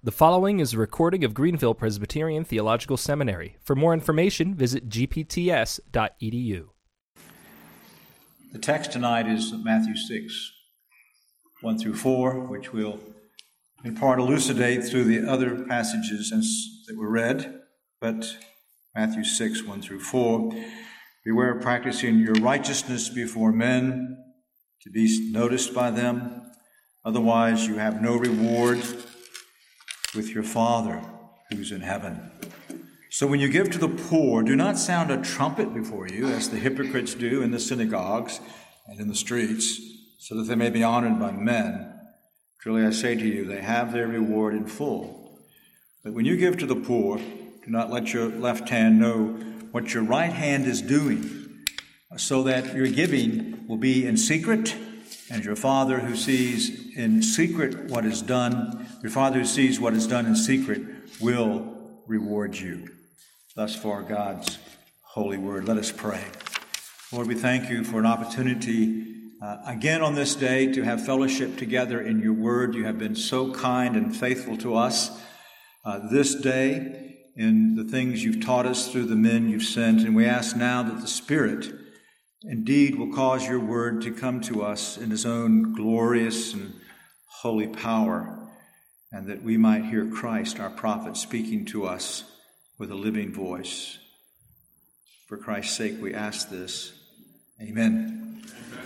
The following is a recording of Greenville Presbyterian Theological Seminary. For more information, visit gpts.edu. The text tonight is Matthew 6, 1 through 4, which we'll in part elucidate through the other passages that were read. But Matthew 6, 1 through 4, beware of practicing your righteousness before men to be noticed by them. Otherwise, you have no reward with your Father who's in heaven. So when you give to the poor, do not sound a trumpet before you, as the hypocrites do in the synagogues and in the streets, so that they may be honored by men. Truly I say to you, they have their reward in full. But when you give to the poor, do not let your left hand know what your right hand is doing, so that your giving will be in secret, and your Father who sees in secret what is done, your Father who sees what is done in secret will reward you. Thus far, God's holy word. Let us pray. Lord, we thank you for an opportunity again on this day to have fellowship together in your word. You have been so kind and faithful to us this day in the things you've taught us through the men you've sent. And we ask now that the Spirit indeed will cause your word to come to us in his own glorious and holy power, and that we might hear Christ, our prophet, speaking to us with a living voice. For Christ's sake we ask this. Amen.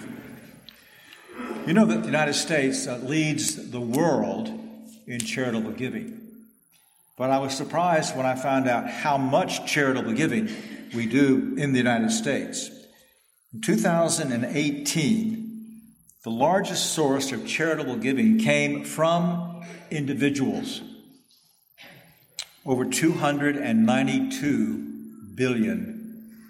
You know that the United States leads the world in charitable giving. But I was surprised when I found out how much charitable giving we do in the United States. In 2018, the largest source of charitable giving came from individuals. Over $292 billion.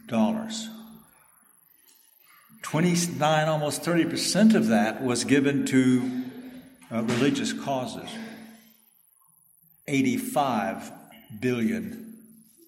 29, almost 30% of that was given to religious causes. $85 billion.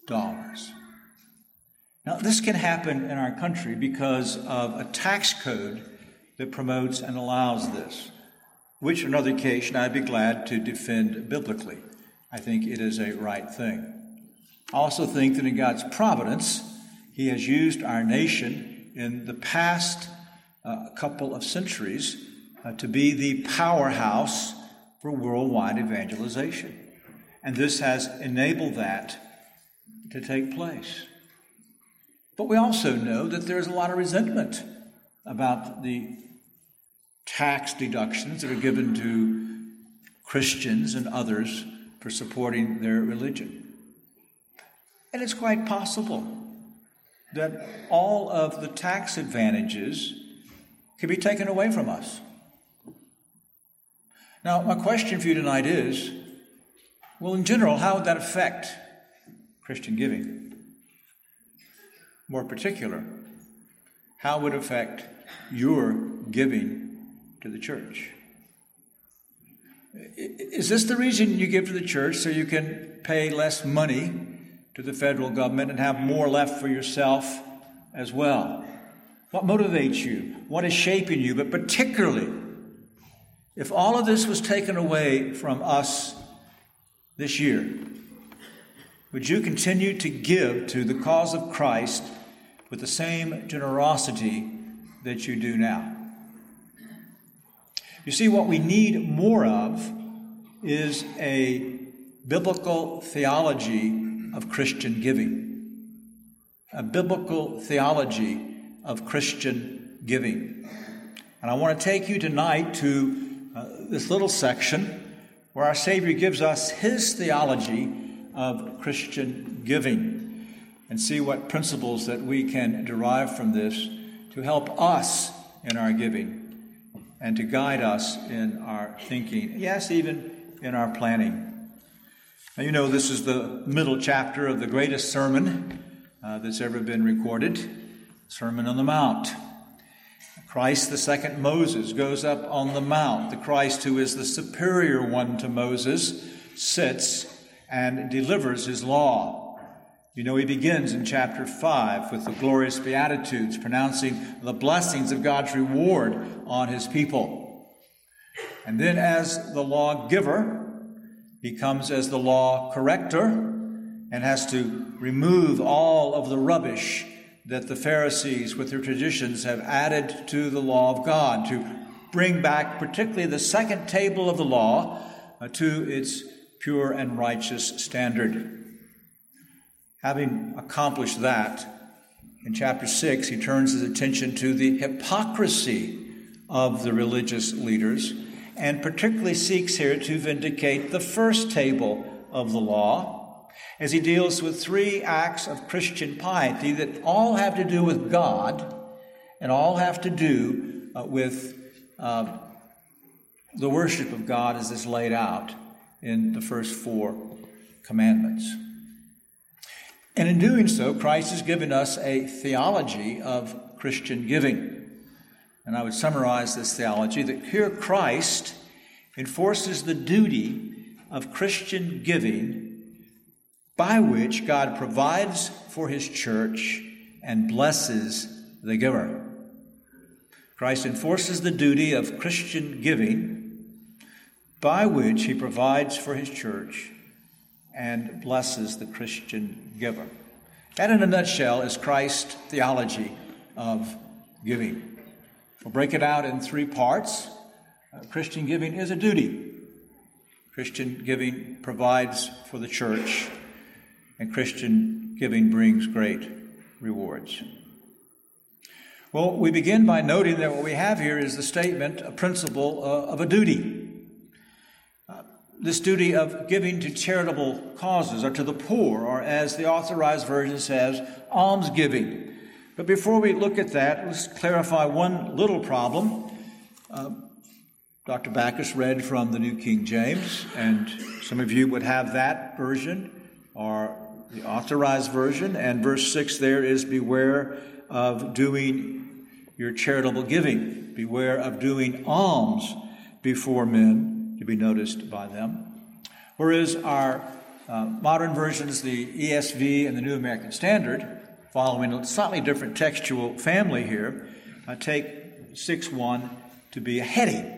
Now, this can happen in our country because of a tax code that promotes and allows this, which on another occasion I'd be glad to defend biblically. I think it is a right thing. I also think that in God's providence, he has used our nation in the past couple of centuries to be the powerhouse for worldwide evangelization. And this has enabled that to take place. But we also know that there's a lot of resentment about the tax deductions that are given to Christians and others for supporting their religion. And it's quite possible that all of the tax advantages can be taken away from us. Now, my question for you tonight is, well, in general, how would that affect Christian giving? More particular, how would it affect your giving to the church? Is this the reason you give to the church, so you can pay less money to the federal government and have more left for yourself as well? What motivates you? What is shaping you? But particularly, if all of this was taken away from us this year, would you continue to give to the cause of Christ with the same generosity that you do now? You see, what we need more of is a biblical theology of Christian giving. A biblical theology of Christian giving. And I want to take you tonight to this little section where our Savior gives us his theology of Christian giving, and see what principles that we can derive from this to help us in our giving and to guide us in our thinking, yes, even in our planning. Now, you know, this is the middle chapter of the greatest sermon that's ever been recorded, Sermon on the Mount. Christ, the second Moses, goes up on the mount. The Christ who is the superior one to Moses sits and delivers his law. You know, he begins in chapter 5 with the glorious Beatitudes, pronouncing the blessings of God's reward on his people. And then as the lawgiver, He comes as the law corrector and has to remove all of the rubbish that the Pharisees, with their traditions, have added to the law of God, to bring back particularly the second table of the law to its pure and righteous standard. Having accomplished that, in chapter 6, he turns his attention to the hypocrisy of the religious leaders, and particularly seeks here to vindicate the first table of the law, as he deals with 3 acts of Christian piety that all have to do with God and all have to do with the worship of God as is laid out in the first 4 commandments. And in doing so, Christ has given us a theology of Christian giving. And I would summarize this theology that here Christ enforces the duty of Christian giving by which God provides for his church and blesses the giver. Christ enforces the duty of Christian giving by which he provides for his church and blesses the Christian giver. That, in a nutshell, is Christ's theology of giving. We'll break it out in 3 parts. Christian giving is a duty. Christian giving provides for the church, and Christian giving brings great rewards. Well, we begin by noting that what we have here is the statement, a principle of a duty. This duty of giving to charitable causes or to the poor, or as the Authorized Version says, almsgiving. But before we look at that, let's clarify one little problem. Dr. Backus read from the New King James, and some of you would have that version or the Authorized Version. And verse 6 there is, beware of doing your charitable giving. Beware of doing alms before men to be noticed by them. Whereas our modern versions, the ESV and the New American Standard, following a slightly different textual family here, take 6:1 to be a heading,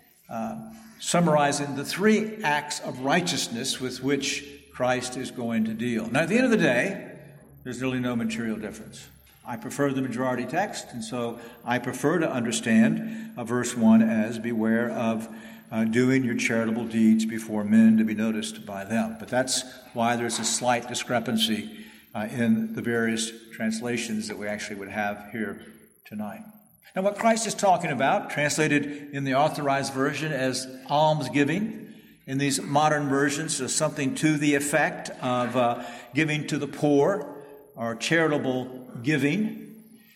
summarizing the 3 acts of righteousness with which Christ is going to deal. Now, at the end of the day, there's really no material difference. I prefer the majority text, and so I prefer to understand verse 1 as, beware of doing your charitable deeds before men to be noticed by them. But that's why there's a slight discrepancy in the various translations that we actually would have here tonight. Now, what Christ is talking about, translated in the Authorized Version as almsgiving, in these modern versions, is something to the effect of giving to the poor or charitable giving.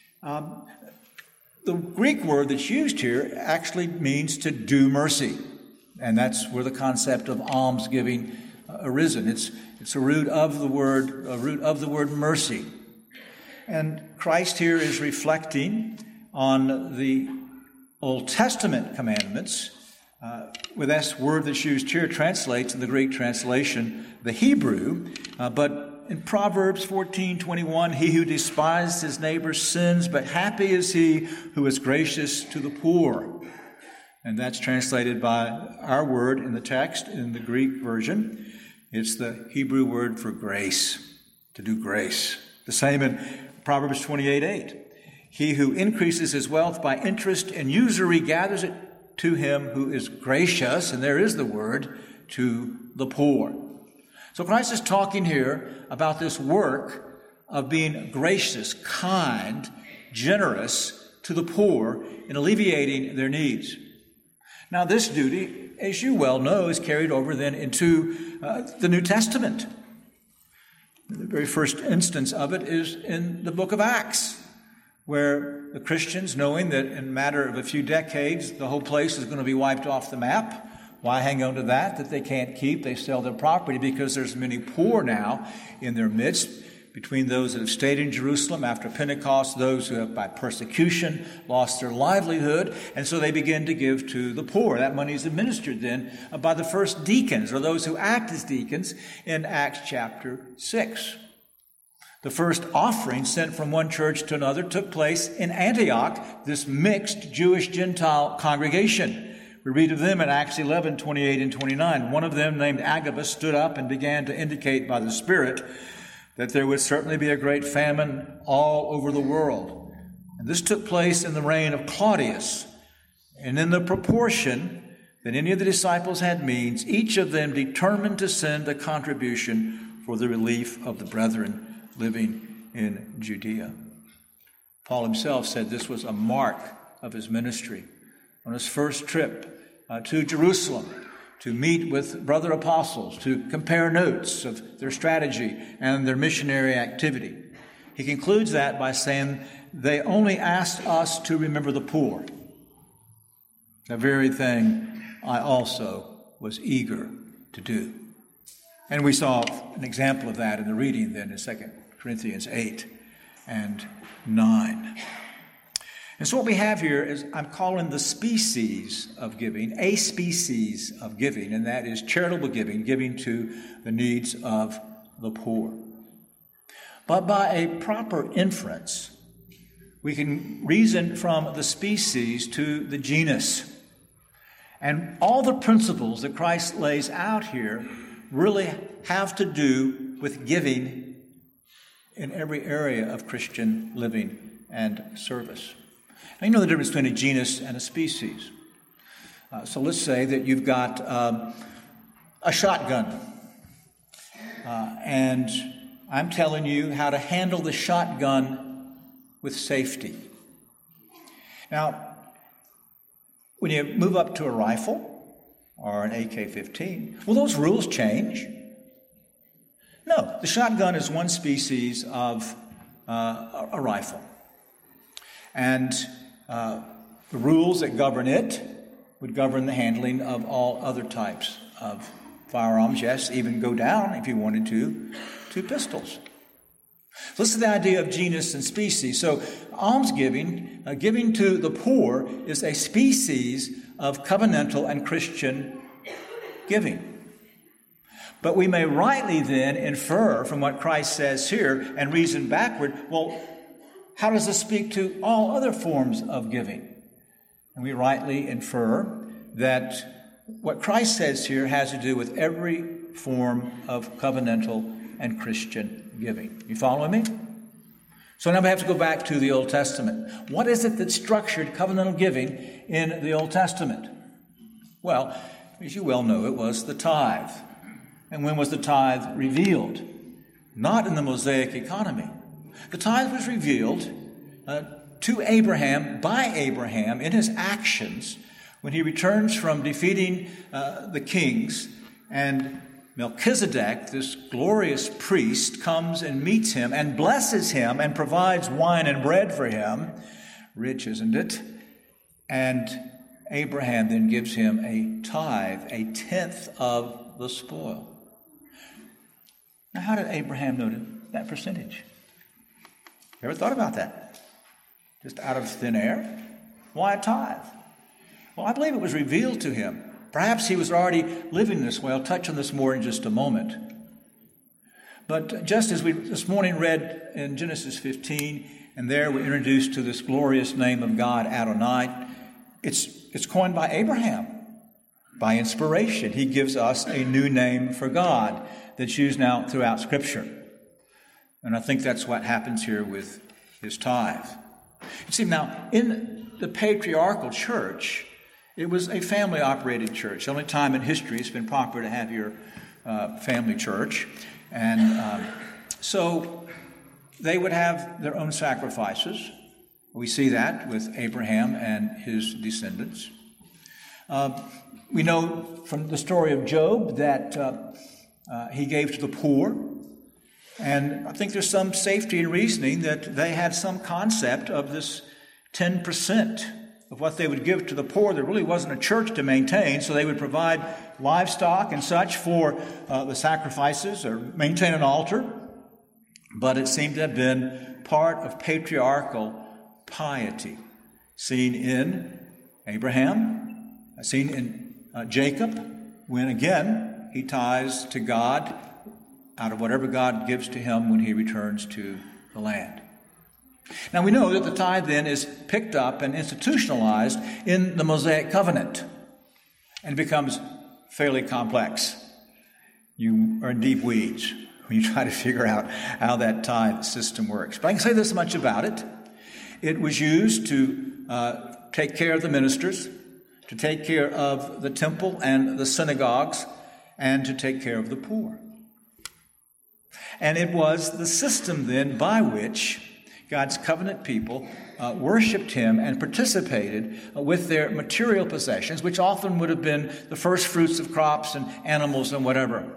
The Greek word that's used here actually means to do mercy, and that's where the concept of almsgiving arisen. It's a root of the word mercy. And Christ here is reflecting on the Old Testament commandments, with that word that's used here translates in the Greek translation the Hebrew, but in Proverbs 14:21, he who despises his neighbor sins, but happy is he who is gracious to the poor. And that's translated by our word in the text in the Greek version. It's the Hebrew word for grace, to do grace. The same in Proverbs 28:8. He who increases his wealth by interest and usury gathers it to him who is gracious, and there is the word, to the poor. So Christ is talking here about this work of being gracious, kind, generous to the poor in alleviating their needs. Now, this duty, as you well know, is carried over then into the New Testament. The very first instance of it is in the book of Acts, where the Christians, knowing that in a matter of a few decades, the whole place is going to be wiped off the map, why hang on to that they can't keep? They sell their property because there's many poor now in their midst, between those that have stayed in Jerusalem after Pentecost, those who have by persecution lost their livelihood, and so they begin to give to the poor. That money is administered then by the first deacons, or those who act as deacons, in Acts chapter 6. The first offering sent from one church to another took place in Antioch, this mixed Jewish-Gentile congregation, We read of them in Acts 11, 28 and 29. One of them, named Agabus, stood up and began to indicate by the Spirit that there would certainly be a great famine all over the world. And this took place in the reign of Claudius. And in the proportion that any of the disciples had means, each of them determined to send a contribution for the relief of the brethren living in Judea. Paul himself said this was a mark of his ministry. On his first trip to Jerusalem, to meet with brother apostles, to compare notes of their strategy and their missionary activity, he concludes that by saying, they only asked us to remember the poor, the very thing I also was eager to do. And we saw an example of that in the reading then in 2 Corinthians 8 and 9. And so what we have here is, I'm calling the species of giving, a species of giving, and that is charitable giving, giving to the needs of the poor. But by a proper inference, we can reason from the species to the genus. And all the principles that Christ lays out here really have to do with giving in every area of Christian living and service. Now, you know the difference between a genus and a species. So let's say that you've got a shotgun, and I'm telling you how to handle the shotgun with safety. Now, when you move up to a rifle or an AK-15, will those rules change? No, the shotgun is one species of a rifle. And the rules that govern it would govern the handling of all other types of firearms. Yes, even go down, if you wanted to pistols. So this is the idea of genus and species. So almsgiving, giving to the poor, is a species of covenantal and Christian giving. But we may rightly then infer from what Christ says here and reason backward, well, how does this speak to all other forms of giving? And we rightly infer that what Christ says here has to do with every form of covenantal and Christian giving. You following me? So now we have to go back to the Old Testament. What is it that structured covenantal giving in the Old Testament? Well, as you well know, it was the tithe. And when was the tithe revealed? Not in the Mosaic economy. The tithe was revealed to Abraham, by Abraham, in his actions when he returns from defeating the kings, and Melchizedek, this glorious priest, comes and meets him and blesses him and provides wine and bread for him. Rich, isn't it? And Abraham then gives him a tithe, a tenth of the spoil. Now, how did Abraham know that percentage? You ever thought about that? Just out of thin air? Why a tithe? Well, I believe it was revealed to him. Perhaps he was already living this way. I'll touch on this more in just a moment. But just as we this morning read in Genesis 15, and there we're introduced to this glorious name of God, Adonai, it's coined by Abraham. By inspiration, he gives us a new name for God that's used now throughout Scripture. And I think that's what happens here with his tithe. You see, now, in the patriarchal church, it was a family-operated church. The only time in history it's been proper to have your family church. And so they would have their own sacrifices. We see that with Abraham and his descendants. We know from the story of Job that he gave to the poor. And I think there's some safety in reasoning that they had some concept of this 10% of what they would give to the poor. There really wasn't a church to maintain, so they would provide livestock and such for the sacrifices or maintain an altar. But it seemed to have been part of patriarchal piety, seen in Abraham, seen in Jacob, when again he tithes to God out of whatever God gives to him when he returns to the land. Now we know that the tithe then is picked up and institutionalized in the Mosaic covenant. and it becomes fairly complex. You are in deep weeds when you try to figure out how that tithe system works. But I can say this much about it. It was used to take care of the ministers, to take care of the temple and the synagogues, and to take care of the poor. And it was the system then by which God's covenant people worshipped him and participated with their material possessions, which often would have been the first fruits of crops and animals and whatever,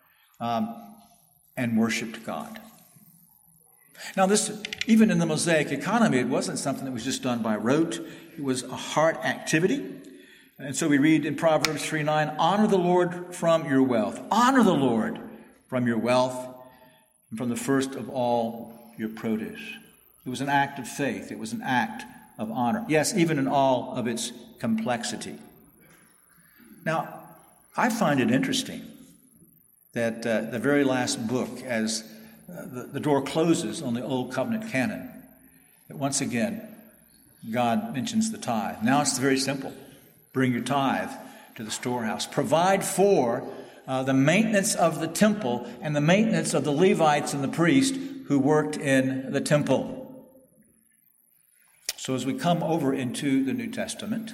and worshipped God. Now, this, even in the Mosaic economy, it wasn't something that was just done by rote. It was a heart activity. And so we read in Proverbs 3:9, honor the Lord from your wealth. Honor the Lord from your wealth and from the first of all your produce. It was an act of faith. It was an act of honor. Yes, even in all of its complexity. Now, I find it interesting that the very last book, as the door closes on the Old Covenant canon, that once again, God mentions the tithe. Now it's very simple. Bring your tithe to the storehouse. Provide for the maintenance of the temple and the maintenance of the Levites and the priests who worked in the temple. So as we come over into the New Testament,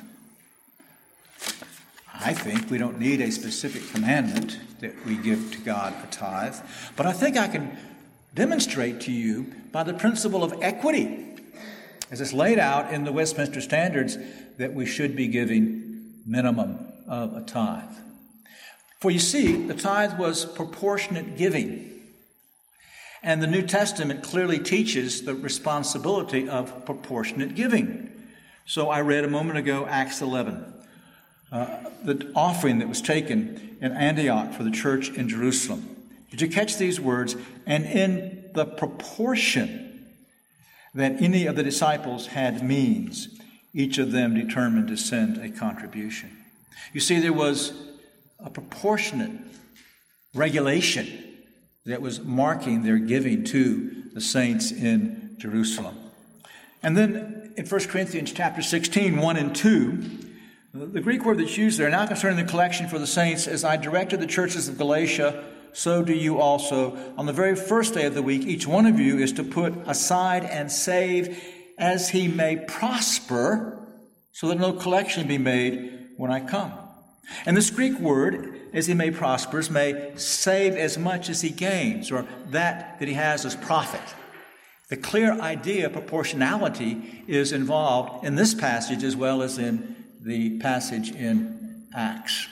I think we don't need a specific commandment that we give to God a tithe, but I think I can demonstrate to you by the principle of equity, as it's laid out in the Westminster Standards, that we should be giving minimum of a tithe. For you see, the tithe was proportionate giving. And the New Testament clearly teaches the responsibility of proportionate giving. So I read a moment ago Acts 11, the offering that was taken in Antioch for the church in Jerusalem. Did you catch these words? And in the proportion that any of the disciples had means, each of them determined to send a contribution. You see, there was a proportionate regulation that was marking their giving to the saints in Jerusalem. And then in 1 Corinthians chapter 16, 1 and 2, the Greek word that's used there, now concerning the collection for the saints, as I directed the churches of Galatia, so do you also. On the very first day of the week, each one of you is to put aside and save as he may prosper, so that no collection be made when I come. And this Greek word, as he may prospers, may save as much as he gains, or that he has as profit. The clear idea of proportionality is involved in this passage as well as in the passage in Acts.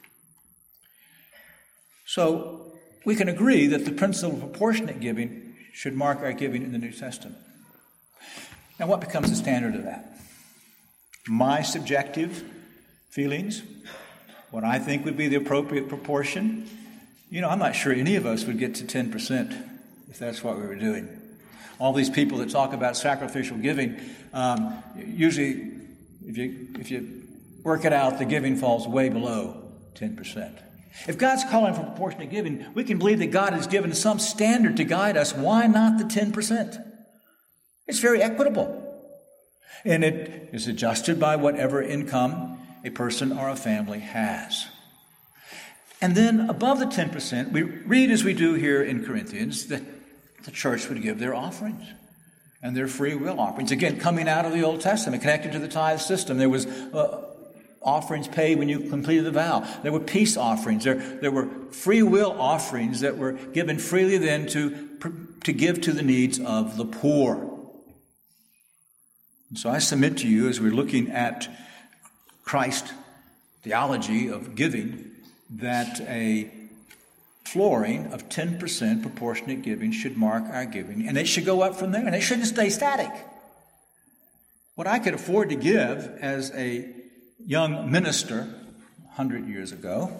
So we can agree that the principle of proportionate giving should mark our giving in the New Testament. Now, what becomes the standard of that? My subjective feelings, what I think would be the appropriate proportion. I'm not sure any of us would get to 10% if that's what we were doing. All these people that talk about sacrificial giving, usually if you work it out, the giving falls way below 10%. If God's calling for proportionate giving, we can believe that God has given some standard to guide us. Why not the 10%? It's very equitable. And it is adjusted by whatever income a person or a family has. And then above the 10%, we read as we do here in Corinthians that the church would give their offerings and their free will offerings. Again, coming out of the Old Testament, connected to the tithe system, there was offerings paid when you completed the vow. There were peace offerings. There were free will offerings that were given freely then to give to the needs of the poor. And so I submit to you, as we're looking at Christ's theology of giving, that a flooring of 10% proportionate giving should mark our giving, and it should go up from there, and it shouldn't stay static. What I could afford to give as a young minister 100 years ago,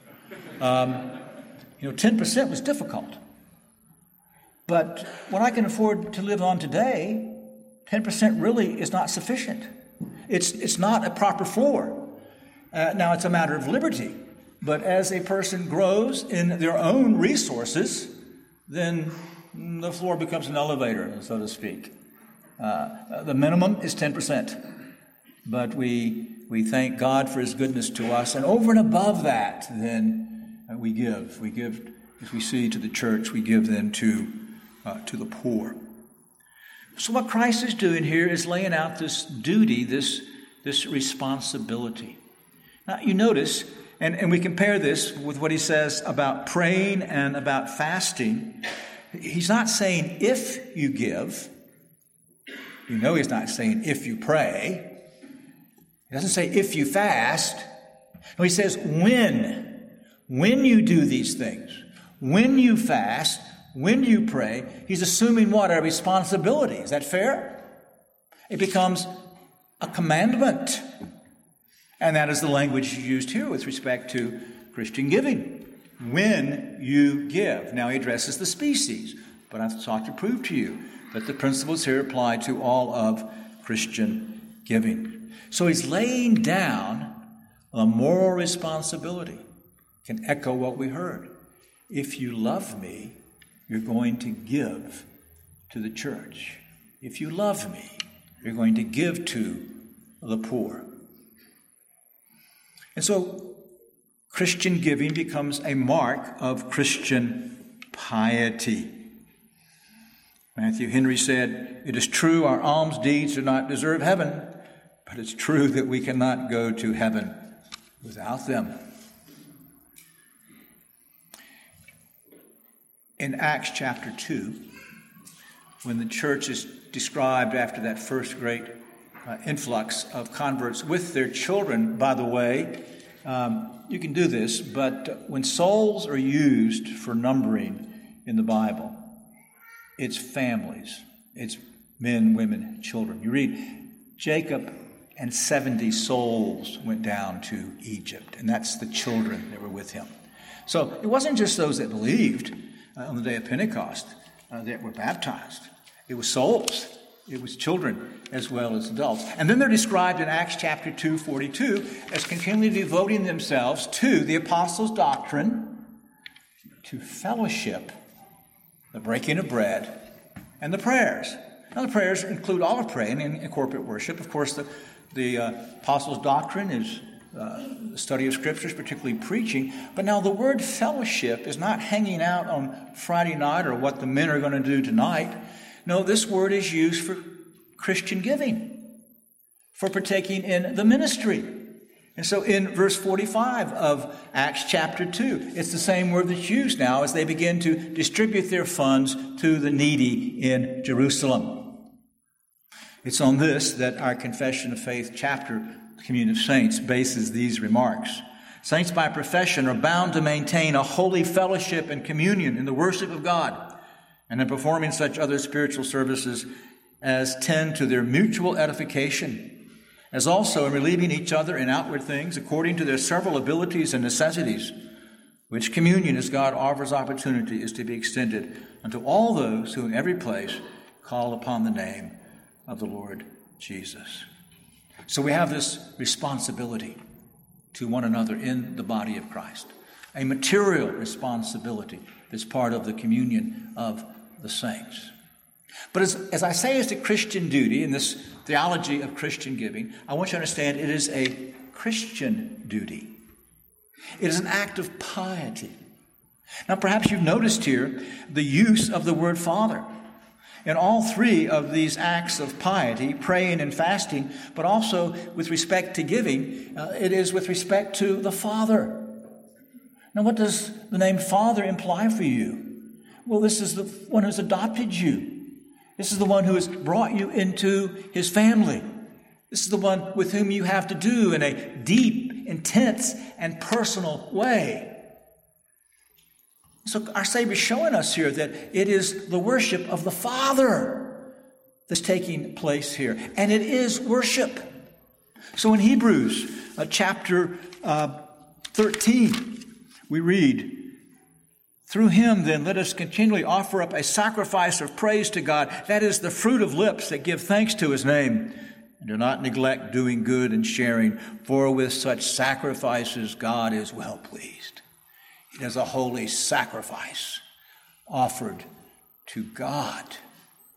10% was difficult. But what I can afford to live on today, 10% really is not sufficient. It's not a proper floor. Now, it's a matter of liberty. But as a person grows in their own resources, then the floor becomes an elevator, so to speak. The minimum is 10%. But we we thank God for his goodness to us. And over and above that, then we give. We give, as we see, to the church. We give then to the poor. So what Christ is doing here is laying out this duty, this responsibility. Now you notice, and we compare this with what he says about praying and about fasting. He's not saying if you give. You know he's not saying if you pray. He doesn't say if you fast. No, he says when. When you do these things. When you fast. When you pray. He's assuming what? A responsibility. Is that fair? It becomes a commandment. And that is the language used here with respect to Christian giving. When you give. Now he addresses the species. But I've sought to prove to you that the principles here apply to all of Christian giving. So he's laying down a moral responsibility. Can echo what we heard. If you love me, you're going to give to the church. If you love me, you're going to give to the poor. And so Christian giving becomes a mark of Christian piety. Matthew Henry said, "It is true our alms deeds do not deserve heaven, but it's true that we cannot go to heaven without them." In Acts chapter 2, when the church is described after that first great influx of converts with their children, by the way, you can do this, but when souls are used for numbering in the Bible, it's families. It's men, women, children. You read, Jacob and 70 souls went down to Egypt, and that's the children that were with him. So it wasn't just those that believed on the day of Pentecost that were baptized. It was souls. It was children as well as adults. And then they're described in Acts chapter 2:42 as continually devoting themselves to the apostles' doctrine, to fellowship, the breaking of bread, and the prayers. Now, the prayers include all of praying in corporate worship. Of course, the apostles' doctrine is the study of scriptures, particularly preaching. But now the word fellowship is not hanging out on Friday night or what the men are going to do tonight. No, this word is used for Christian giving, for partaking in the ministry. And so in verse 45 of Acts chapter 2, it's the same word that's used now as they begin to distribute their funds to the needy in Jerusalem. It's on this that our Confession of Faith chapter, the Communion of Saints, bases these remarks. Saints by profession are bound to maintain a holy fellowship and communion in the worship of God and in performing such other spiritual services as tend to their mutual edification, as also in relieving each other in outward things according to their several abilities and necessities, which communion, as God offers opportunity, is to be extended unto all those who in every place call upon the name of the Lord Jesus. So we have this responsibility to one another in the body of Christ, a material responsibility that's part of the communion of the saints. But as I say, it's a Christian duty in this theology of Christian giving, I want you to understand it is a Christian duty. It is an act of piety. Now, perhaps you've noticed here the use of the word Father. In all three of these acts of piety, praying and fasting, but also with respect to giving, it is with respect to the Father. Now, what does the name Father imply for you? Well, this is the one who's adopted you. This is the one who has brought you into his family. This is the one with whom you have to do in a deep, intense, and personal way. So our Savior is showing us here that it is the worship of the Father that's taking place here. And it is worship. So in Hebrews chapter 13, we read, "Through him, then, let us continually offer up a sacrifice of praise to God. That is the fruit of lips that give thanks to his name. And do not neglect doing good and sharing, for with such sacrifices God is well pleased." It is a holy sacrifice offered to God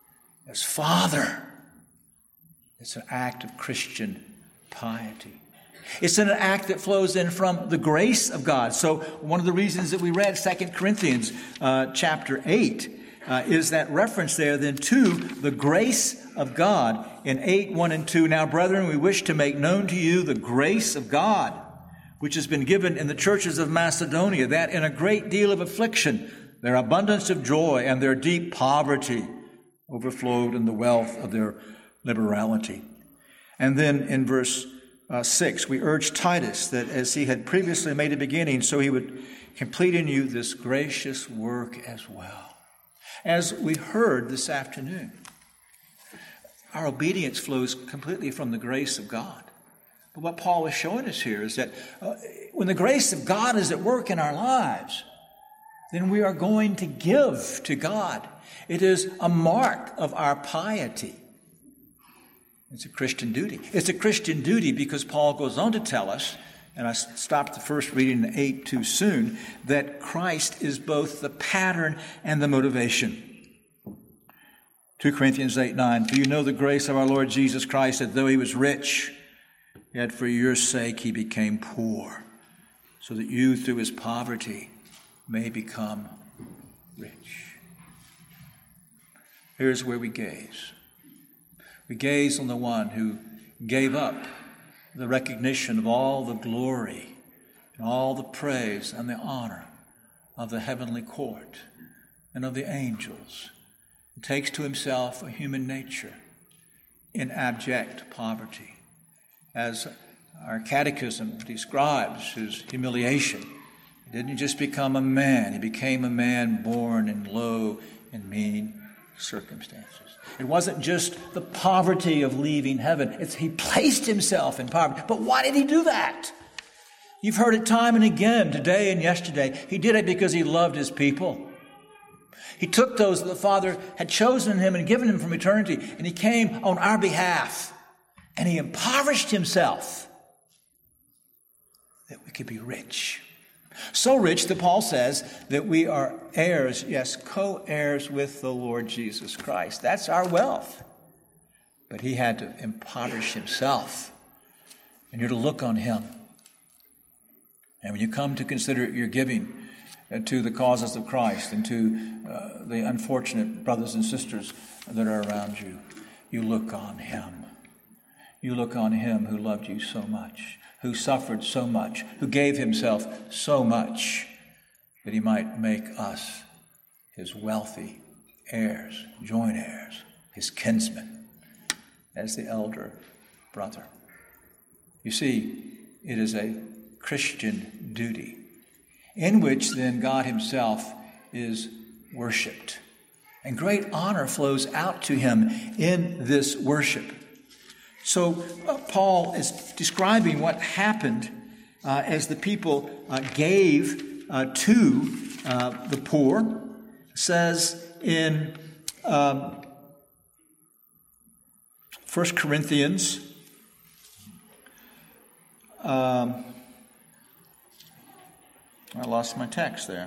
as Father. It's an act of Christian piety. It's an act that flows in from the grace of God. So one of the reasons that we read 2 Corinthians chapter 8 is that reference there then to the grace of God in 8:1-2. Now, brethren, we wish to make known to you the grace of God, which has been given in the churches of Macedonia, that in a great deal of affliction, their abundance of joy and their deep poverty overflowed in the wealth of their liberality. And then in verse 6, we urge Titus that as he had previously made a beginning, so he would complete in you this gracious work as well. As we heard this afternoon, our obedience flows completely from the grace of God. But what Paul is showing us here is that when the grace of God is at work in our lives, then we are going to give to God. It is a mark of our piety. It's a Christian duty. It's a Christian duty because Paul goes on to tell us, and I stopped the first reading in 8 too soon, that Christ is both the pattern and the motivation. 2 Corinthians 8:9, for you know the grace of our Lord Jesus Christ, that though he was rich, yet for your sake he became poor, so that you through his poverty may become rich. Here's where we gaze. We gaze on the one who gave up the recognition of all the glory and all the praise and the honor of the heavenly court and of the angels, and takes to himself a human nature in abject poverty. As our catechism describes his humiliation, he didn't just become a man, he became a man born in low and mean circumstances. It wasn't just the poverty of leaving heaven. He placed himself in poverty. But why did he do that? You've heard it time and again, today and yesterday. He did it because he loved his people. He took those that the Father had chosen him and given him from eternity, and he came on our behalf, and he impoverished himself that we could be rich. So rich that Paul says that we are heirs, yes, co-heirs with the Lord Jesus Christ. That's our wealth. But he had to impoverish himself. And you're to look on him. And when you come to consider your giving to the causes of Christ and to the unfortunate brothers and sisters that are around you, you look on him. You look on him who loved you so much, who suffered so much, who gave himself so much that he might make us his wealthy heirs, joint heirs, his kinsmen, as the elder brother. You see, it is a Christian duty in which then God himself is worshiped. And great honor flows out to him in this worship. So Paul is describing what happened as the people gave to the poor. Says in 1 Corinthians I lost my text there.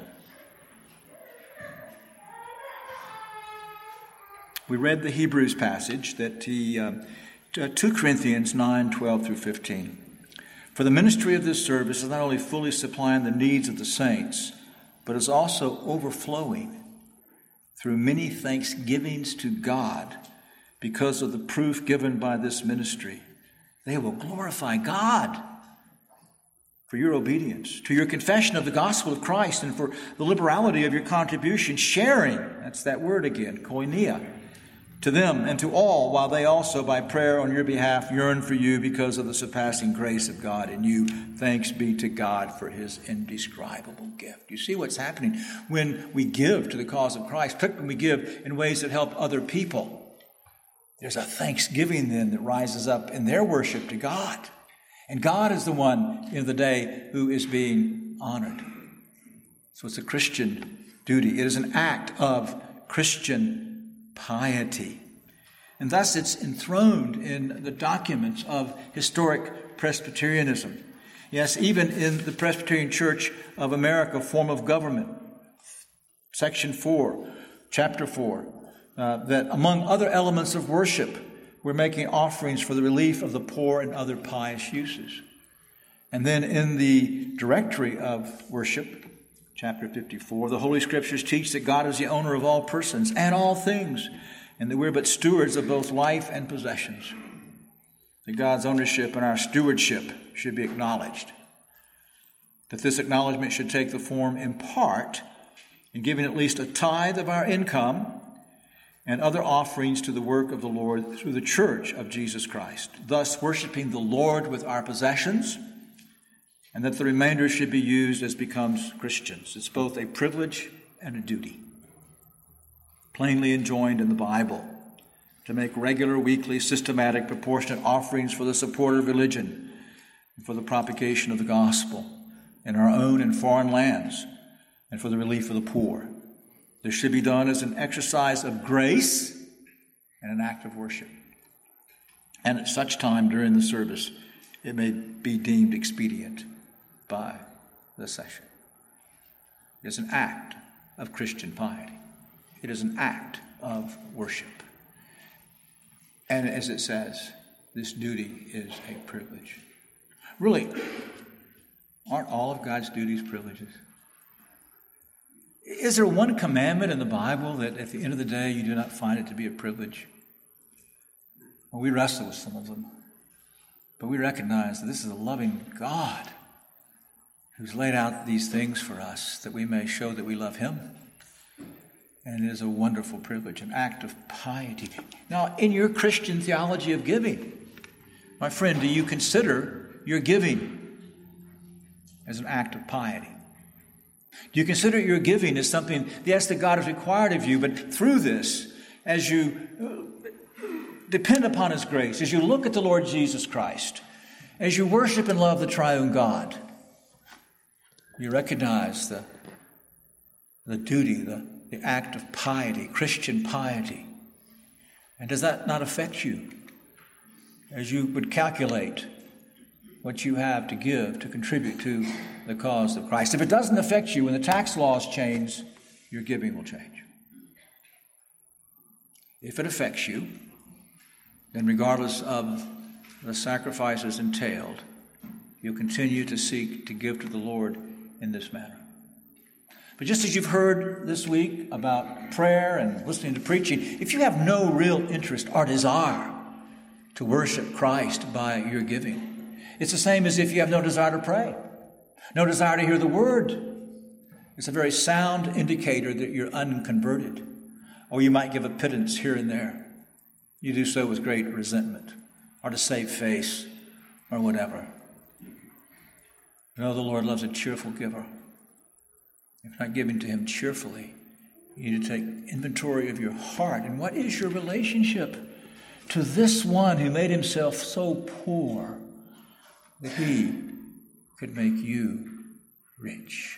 We read the Hebrews passage that he 2 Corinthians 9:12-15. For the ministry of this service is not only fully supplying the needs of the saints, but is also overflowing through many thanksgivings to God because of the proof given by this ministry. They will glorify God for your obedience, to your confession of the gospel of Christ, and for the liberality of your contribution, sharing, that's that word again, koinonia, to them and to all, while they also by prayer on your behalf yearn for you because of the surpassing grace of God in you. Thanks be to God for his indescribable gift. You see what's happening when we give to the cause of Christ, particularly when we give in ways that help other people. There's a thanksgiving then that rises up in their worship to God. And God is the one, in the day, who is being honored. So it's a Christian duty. It is an act of Christian piety. And thus it's enthroned in the documents of historic Presbyterianism. Yes, even in the Presbyterian Church of America form of government, section 4, chapter 4, that among other elements of worship, we're making offerings for the relief of the poor and other pious uses. And then in the directory of worship, chapter 54, the Holy Scriptures teach that God is the owner of all persons and all things, and that we're but stewards of both life and possessions. That God's ownership and our stewardship should be acknowledged. That this acknowledgement should take the form, in part, in giving at least a tithe of our income and other offerings to the work of the Lord through the church of Jesus Christ, thus worshiping the Lord with our possessions, and that the remainder should be used as becomes Christians. It's both a privilege and a duty, plainly enjoined in the Bible, to make regular, weekly, systematic, proportionate offerings for the support of religion and for the propagation of the gospel in our own and foreign lands and for the relief of the poor. This should be done as an exercise of grace and an act of worship. And at such time during the service, it may be deemed expedient by the session. It is an act of Christian piety. It is an act of worship. And as it says, this duty is a privilege. Really, aren't all of God's duties privileges? Is there one commandment in the Bible that at the end of the day you do not find it to be a privilege? Well, we wrestle with some of them. But we recognize that this is a loving God who's laid out these things for us that we may show that we love him. And it is a wonderful privilege, an act of piety. Now, in your Christian theology of giving, my friend, do you consider your giving as an act of piety? Do you consider your giving as something, yes, that God has required of you, but through this, as you depend upon his grace, as you look at the Lord Jesus Christ, as you worship and love the triune God, you recognize the duty, the act of piety, Christian piety. And does that not affect you as you would calculate what you have to give, to contribute to the cause of Christ? If it doesn't affect you, when the tax laws change, your giving will change. If it affects you, then regardless of the sacrifices entailed, you'll continue to seek to give to the Lord in this manner. But just as you've heard this week about prayer and listening to preaching, if you have no real interest or desire to worship Christ by your giving, it's the same as if you have no desire to pray, no desire to hear the word. It's a very sound indicator that you're unconverted. Or you might give a pittance here and there. You do so with great resentment or to save face or whatever. No, the Lord loves a cheerful giver. If you're not giving to him cheerfully, you need to take inventory of your heart. And what is your relationship to this one who made himself so poor that he could make you rich?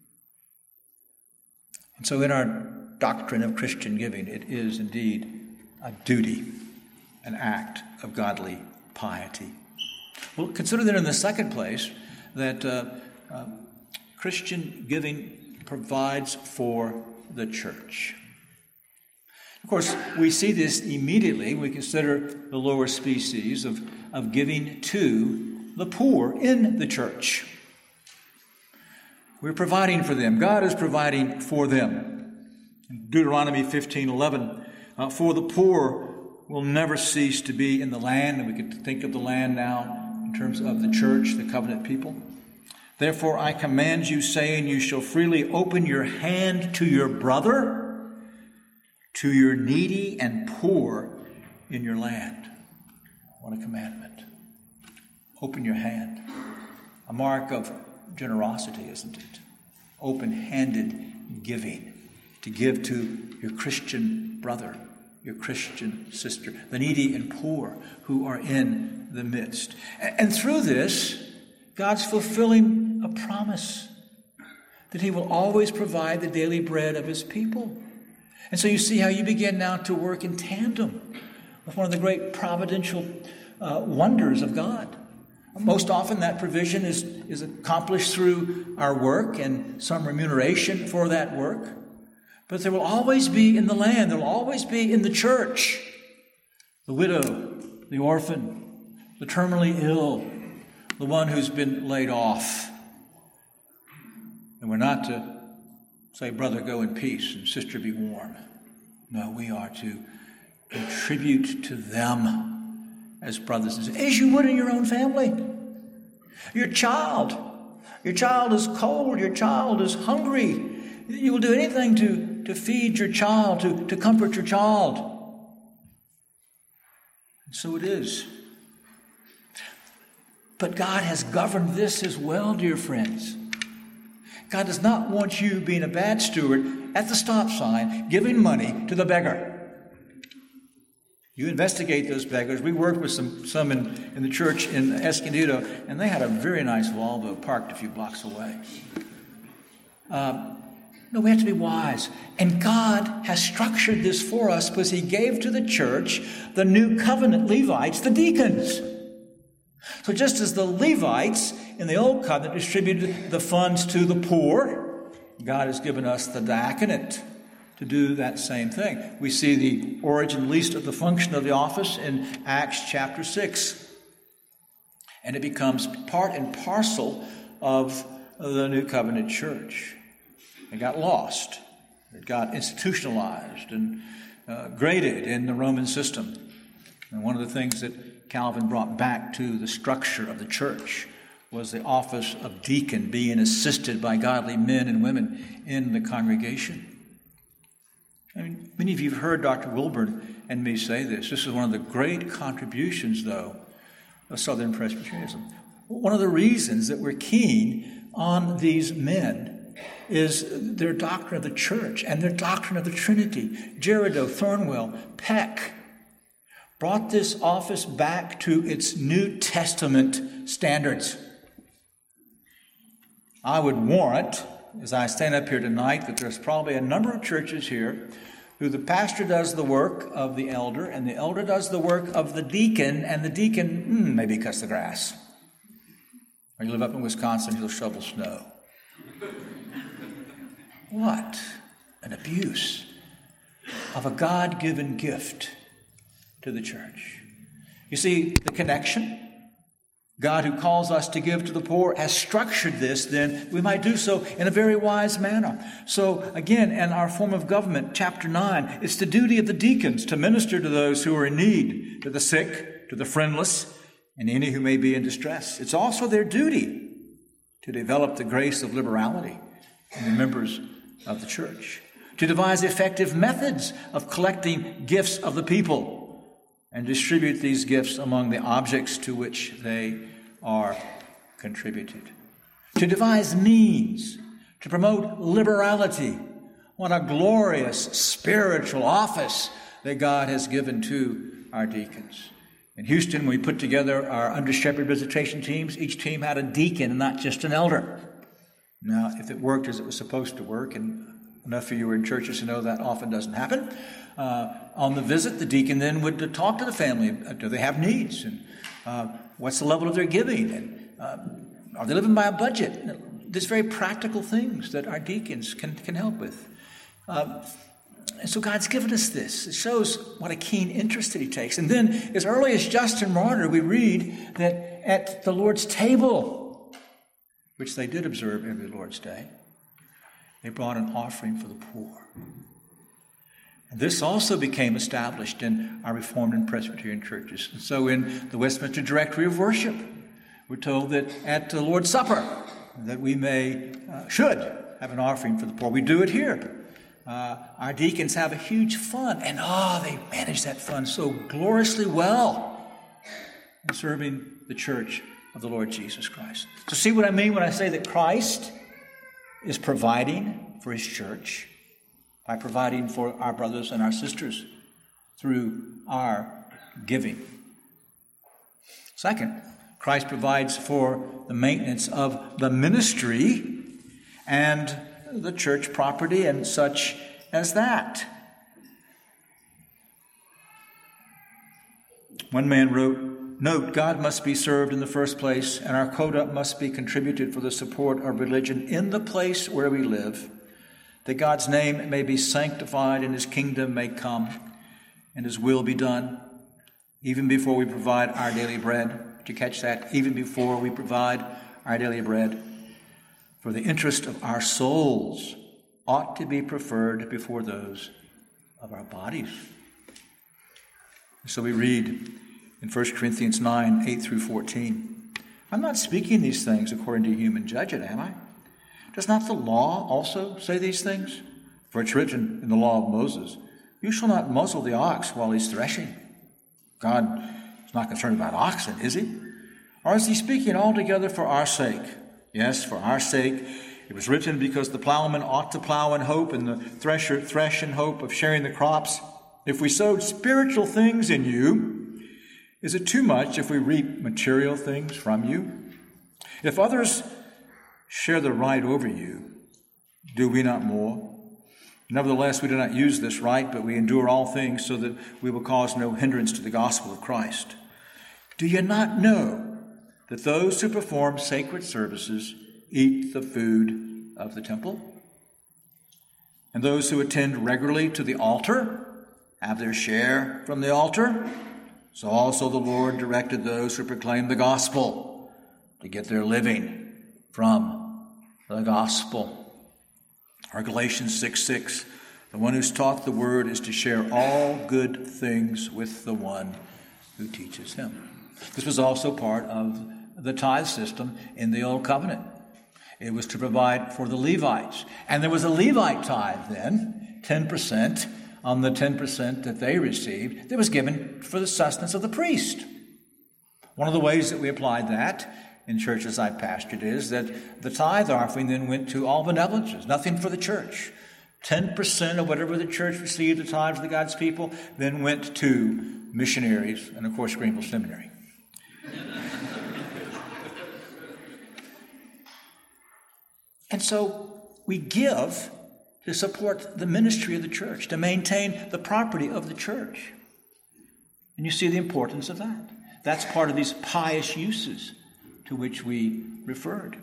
And so in our doctrine of Christian giving, it is indeed a duty, an act of godly piety. Well, consider that in the second place that Christian giving provides for the church. Of course, we see this immediately. We consider the lower species of giving to the poor in the church. We're providing for them. God is providing for them. In Deuteronomy 15:11, for the poor will never cease to be in the land. And we could think of the land now in terms of the church, the covenant people. Therefore, I command you, saying, you shall freely open your hand to your brother, to your needy and poor in your land. What a commandment. Open your hand. A mark of generosity, isn't it? Open-handed giving. To give to your Christian brother, your Christian sister, the needy and poor who are in the midst. And through this, God's fulfilling a promise that he will always provide the daily bread of his people. And so you see how you begin now to work in tandem with one of the great providential wonders of God. Most often that provision is accomplished through our work and some remuneration for that work. But there will always be in the land, there will always be in the church, the widow, the orphan, the terminally ill, the one who's been laid off. And we're not to say, brother, go in peace, and sister, be warm. No, we are to contribute to them as brothers and sisters, as you would in your own family. Your child is cold, your child is hungry. You will do anything to feed your child, to comfort your child. And so it is. But God has governed this as well, dear friends. God does not want you being a bad steward at the stop sign, giving money to the beggar. You investigate those beggars. We worked with some in the church in Escondido, and they had a very nice Volvo parked a few blocks away. No, we have to be wise. And God has structured this for us because he gave to the church the new covenant Levites, the deacons. So just as the Levites in the old covenant distributed the funds to the poor, God has given us the diaconate to do that same thing. We see the origin, at least, of the function of the office in Acts chapter 6. And it becomes part and parcel of the New Covenant church. It got lost. It got institutionalized and graded in the Roman system. And one of the things that Calvin brought back to the structure of the church was the office of deacon, being assisted by godly men and women in the congregation. I mean, many of you have heard Dr. Wilburn and me say this. This is one of the great contributions, though, of Southern Presbyterianism. One of the reasons that we're keen on these men is their doctrine of the church and their doctrine of the Trinity. Jerideau, Thornwell, Peck brought this office back to its New Testament standards. I would warrant, as I stand up here tonight, that there's probably a number of churches here who the pastor does the work of the elder, and the elder does the work of the deacon, and the deacon maybe cuts the grass. Or you live up in Wisconsin, he'll shovel snow. What an abuse of a God-given gift to the church. You see, the connection, God who calls us to give to the poor has structured this, then we might do so in a very wise manner. So again, in our form of government, chapter 9, it's the duty of the deacons to minister to those who are in need, to the sick, to the friendless, and any who may be in distress. It's also their duty to develop the grace of liberality in the members of the church, to devise effective methods of collecting gifts of the people and distribute these gifts among the objects to which they are contributed. To devise means to promote liberality. What a glorious spiritual office that God has given to our deacons. In Houston, we put together our under-shepherd visitation teams. Each team had a deacon and not just an elder. Now, if it worked as it was supposed to work, and enough of you are in churches to know that often doesn't happen, on the visit, the deacon then would talk to the family. Do they have needs? And what's the level of their giving? And are they living by a budget? There's very practical things that our deacons can help with. And so God's given us this. It shows what a keen interest that he takes. And then, as early as Justin Martyr, we read that at the Lord's table, which they did observe every Lord's Day, they brought an offering for the poor. And this also became established in our Reformed and Presbyterian churches. And so in the Westminster Directory of Worship, we're told that at the Lord's Supper, that we should have an offering for the poor. We do it here. Our deacons have a huge fund, and they manage that fund so gloriously well in serving the church of the Lord Jesus Christ. So see what I mean when I say that Christ is providing for his church by providing for our brothers and our sisters through our giving. Second, Christ provides for the maintenance of the ministry and the church property and such as that. One man wrote, "Note, God must be served in the first place, and our quota must be contributed for the support of religion in the place where we live, that God's name may be sanctified and his kingdom may come and his will be done, even before we provide our daily bread. Did you catch that? Even before we provide our daily bread. For the interest of our souls ought to be preferred before those of our bodies. So we read in 1 Corinthians 9, 8 through 14. I'm not speaking these things according to human judgment, am I? Does not the law also say these things? For it's written in the law of Moses, you shall not muzzle the ox while he's threshing. God is not concerned about oxen, is he? Or is he speaking altogether for our sake? Yes, for our sake. It was written because the plowman ought to plow in hope and the thresher thresh in hope of sharing the crops. If we sowed spiritual things in you, is it too much if we reap material things from you? If others share the right over you, do we not more? Nevertheless, we do not use this right, but we endure all things so that we will cause no hindrance to the gospel of Christ. Do you not know that those who perform sacred services eat the food of the temple? And those who attend regularly to the altar have their share from the altar? So also the Lord directed those who proclaim the gospel to get their living from the gospel. Or Galatians 6:6, the one who's taught the word is to share all good things with the one who teaches him. This was also part of the tithe system in the Old Covenant. It was to provide for the Levites. And there was a Levite tithe then, 10%, on the 10% that they received, that was given for the sustenance of the priest. One of the ways that we applied that in churches I pastored is that the tithe offering then went to all benevolences, nothing for the church. 10% of whatever the church received, the tithes of the God's people, then went to missionaries and, of course, Greenville Seminary. And so we give to support the ministry of the church, to maintain the property of the church. And you see the importance of that. That's part of these pious uses to which we referred.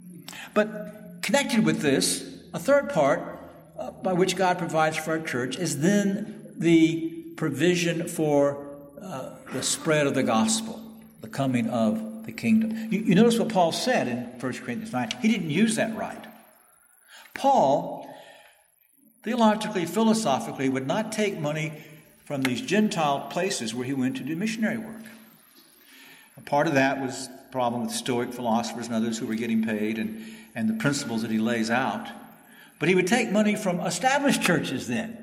But connected with this, a third part by which God provides for our church is then the provision for the spread of the gospel, the coming of the kingdom. You notice what Paul said in 1 Corinthians 9. He didn't use that right. Paul, theologically, philosophically, would not take money from these Gentile places where he went to do missionary work. A part of that was the problem with Stoic philosophers and others who were getting paid and the principles that he lays out. But he would take money from established churches then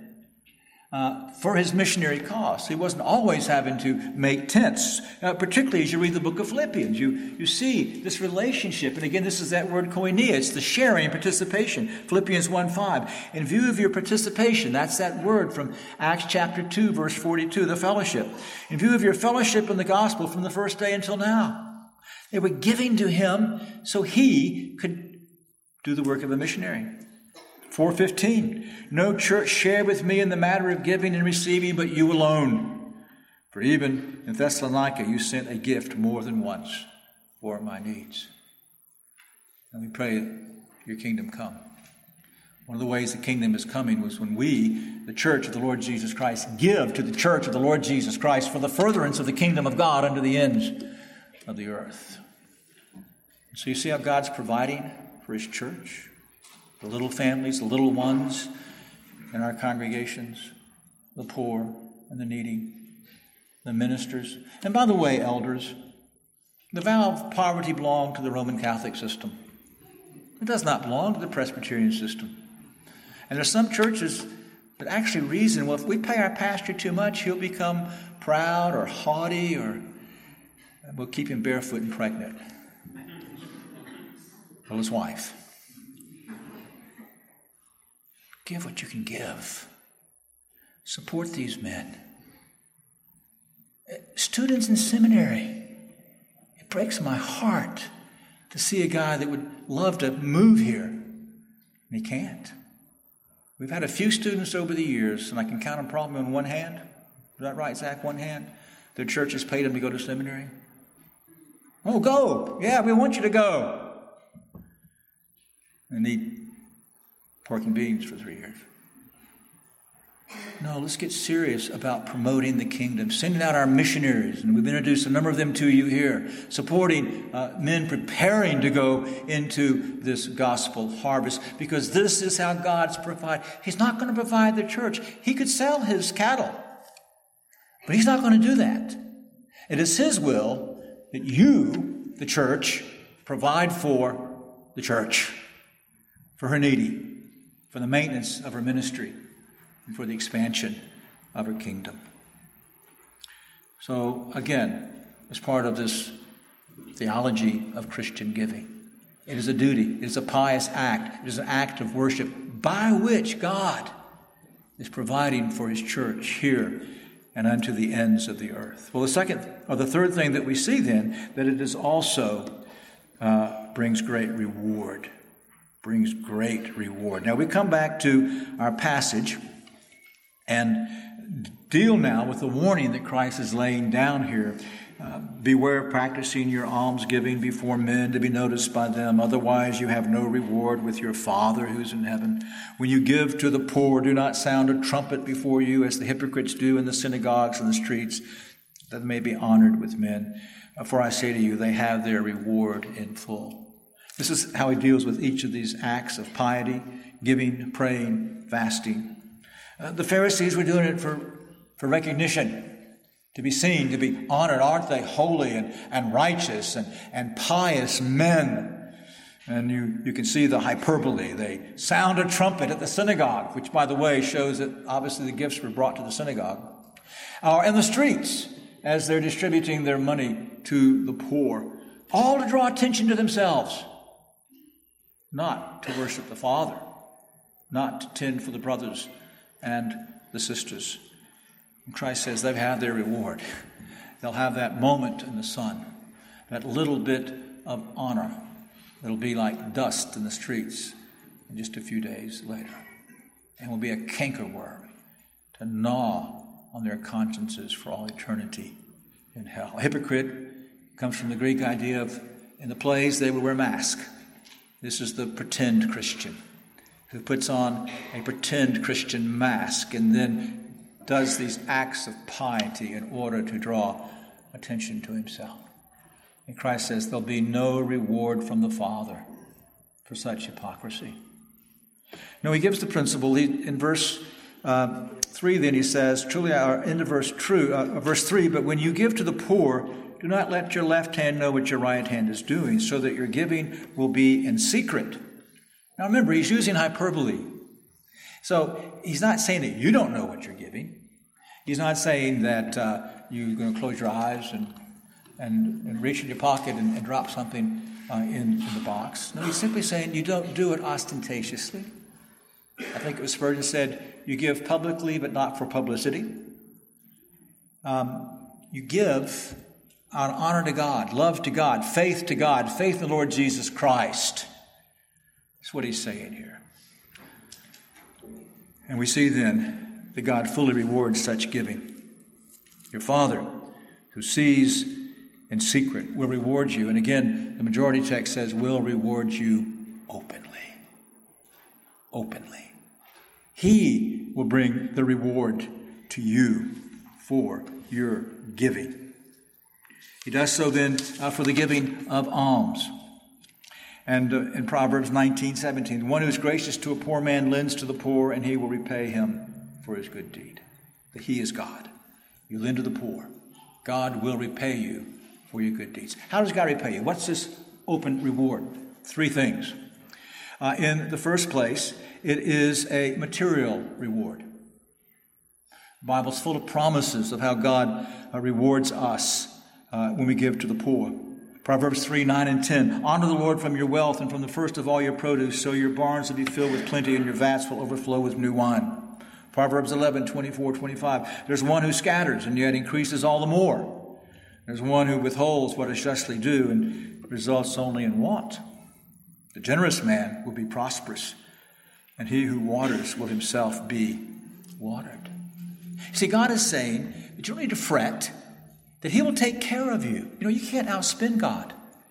for his missionary cause. He wasn't always having to make tents, particularly as you read the book of Philippians. You see this relationship. And again, this is that word koinonia. It's the sharing and participation. Philippians 1:5. In view of your participation, that's that word from Acts chapter 2, verse 42, the fellowship. In view of your fellowship in the gospel from the first day until now. They were giving to him so he could do the work of a missionary. 4:15, no church shared with me in the matter of giving and receiving, but you alone. For even in Thessalonica, you sent a gift more than once for my needs. And we pray your kingdom come. One of the ways the kingdom is coming was when we, the church of the Lord Jesus Christ, give to the church of the Lord Jesus Christ for the furtherance of the kingdom of God unto the ends of the earth. So you see how God's providing for his church? The little families, the little ones in our congregations, the poor and the needy, the ministers. And by the way, elders, the vow of poverty belonged to the Roman Catholic system. It does not belong to the Presbyterian system. And there's some churches that actually reason, well, if we pay our pastor too much, he'll become proud or haughty, or we'll keep him barefoot and pregnant. Or his wife. Give what you can give. Support these men. Students in seminary. It breaks my heart to see a guy that would love to move here, and he can't. We've had a few students over the years, and I can count them probably on one hand. Is that right, Zach? One hand? Their church has paid them to go to seminary. Oh, go. Yeah, we want you to go. And eat pork and beans for 3 years. No, let's get serious about promoting the kingdom, sending out our missionaries, and we've introduced a number of them to you here, supporting men preparing to go into this gospel harvest, because this is how God's provide. He's not going to provide the church. He could sell his cattle, but he's not going to do that. It is his will that you, the church, provide for the church, for her needy, for the maintenance of her ministry, and for the expansion of her kingdom. So, again, as part of this theology of Christian giving, it is a duty, it is a pious act, it is an act of worship by which God is providing for his church here and unto the ends of the earth. Well, the third thing that we see then, that it is also brings great reward. Brings great reward. Now we come back to our passage and deal now with the warning that Christ is laying down here. Beware of practicing your almsgiving before men to be noticed by them. Otherwise you have no reward with your Father who's in heaven. When you give to the poor, do not sound a trumpet before you as the hypocrites do in the synagogues and the streets, that they may be honored with men. For I say to you, they have their reward in full. This is how he deals with each of these acts of piety, giving, praying, fasting. The Pharisees were doing it for recognition, to be seen, to be honored. Aren't they holy and righteous and pious men? And you can see the hyperbole. They sound a trumpet at the synagogue, which, by the way, shows that obviously the gifts were brought to the synagogue. Or in the streets, as they're distributing their money to the poor, all to draw attention to themselves, not to worship the Father, not to tend for the brothers and the sisters. And Christ says they've had their reward. They'll have that moment in the sun, that little bit of honor that'll be like dust in the streets in just a few days later, and will be a cankerworm to gnaw on their consciences for all eternity in hell. A hypocrite comes from the Greek idea of, in the plays, they would wear masks. This is the pretend Christian who puts on a pretend Christian mask and then does these acts of piety in order to draw attention to himself. And Christ says there'll be no reward from the Father for such hypocrisy. Now he gives the principle. In verse 3 then he says, truly, into verse 3, but when you give to the poor, do not let your left hand know what your right hand is doing, so that your giving will be in secret. Now remember, he's using hyperbole. So he's not saying that you don't know what you're giving. He's not saying that you're going to close your eyes and reach in your pocket and drop something in the box. No, he's simply saying you don't do it ostentatiously. I think it was Spurgeon said, you give publicly but not for publicity. You give out of honor to God, love to God, faith in the Lord Jesus Christ. That's what he's saying here. And we see then that God fully rewards such giving. Your Father, who sees in secret, will reward you. And again, the majority text says, will reward you openly. Openly. He will bring the reward to you for your giving. He does so then for the giving of alms. And in Proverbs 19:17, the one who is gracious to a poor man lends to the poor, and he will repay him for his good deed. But he is God. You lend to the poor. God will repay you for your good deeds. How does God repay you? What's this open reward? 3 things. In the first place, it is a material reward. The Bible's full of promises of how God rewards us when we give to the poor. Proverbs 3:9 and 10. Honor the Lord from your wealth and from the first of all your produce, so your barns will be filled with plenty and your vats will overflow with new wine. Proverbs 11:24-25. There's one who scatters and yet increases all the more. There's one who withholds what is justly due and results only in want. The generous man will be prosperous, and he who waters will himself be watered. See, God is saying that you don't need to fret, that he will take care of you. You know, you can't outspend God.